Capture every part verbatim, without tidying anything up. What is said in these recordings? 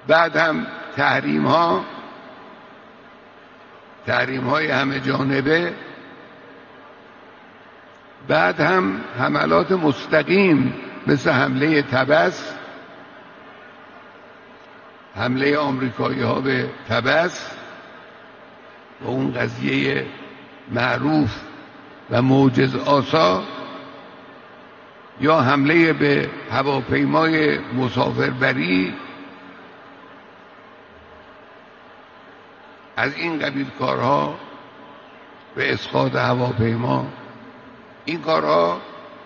بعد هم تحریم ها تحریم های همه جانبه، بعد هم حملات مستقیم مثل حمله طبس، حمله آمریکایی ها به طبس و اون قضیه معروف و موجز آسا، یا حمله به هواپیمای مسافربری. از این قبیل کارها به اسقاط هواپیما، این کارها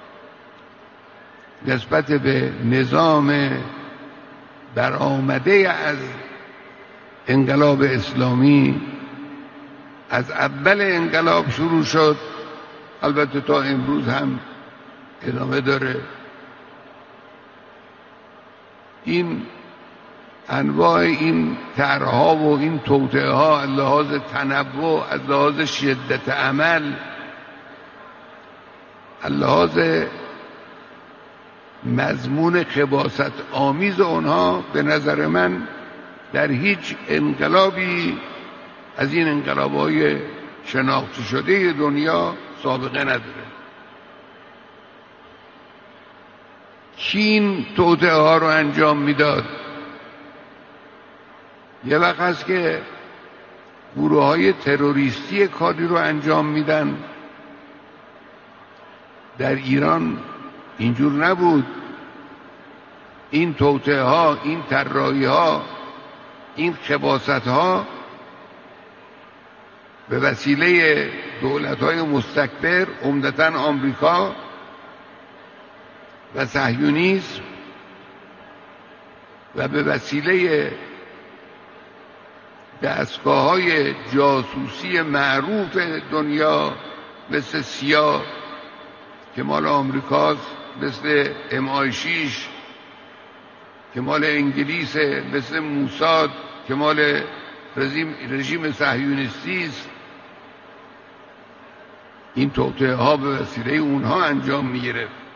نسبت به نظام برآمده از انقلاب اسلامی از اول انقلاب شروع شد، البته تا امروز هم ادامه داره. این انواع این طرح‌ها و این توطئه ها از لحاظ تنوع، از لحاظ شدت عمل، از لحاظ مضمون خباثت آمیز اونها، به نظر من در هیچ انقلابی از این انقلاب‌های شناخته شده دنیا سابقه نداره. چین توطئه ها رو انجام میداد. یه وقت هست که گروه های تروریستی کاری رو انجام میدن. در ایران اینجور نبود. این توطئه ها، این طراحی ها، این خباثت ها به وسیله دولت های مستکبر، عمدتاً آمریکا و صهیونیسم، و به وسیله دستگاه‌های جاسوسی معروف دنیا مثل سیا که مال آمریکاست، مثل ام آی شش که مال انگلیسه، مثل موساد که مال رژیم رژیم صهیونیستی است، این توطئه ها به وسیله اونها انجام می‌گرفت.